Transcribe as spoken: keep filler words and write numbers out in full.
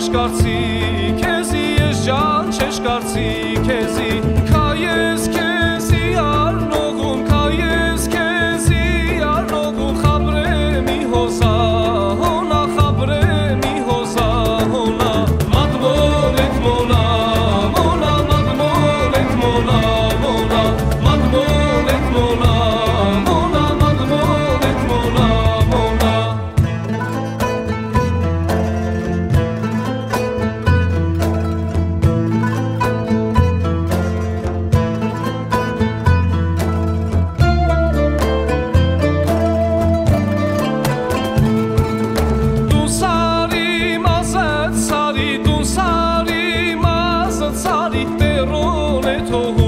չեշկարցի քեզի ես ջան չեշկարցի քեզի քայես քեզի արնողում քայես քեզի արնողում խաբրեմի հոսա հոնա խաբրեմի հոսա հոնա մադմոն էտ մոնա մոնա մադմոն էտ մոնա մոնա մադմոն էտ մոնա մոնա մադմոն էտ մոնա մոնա Sari, tu sari, mazat sari, terone to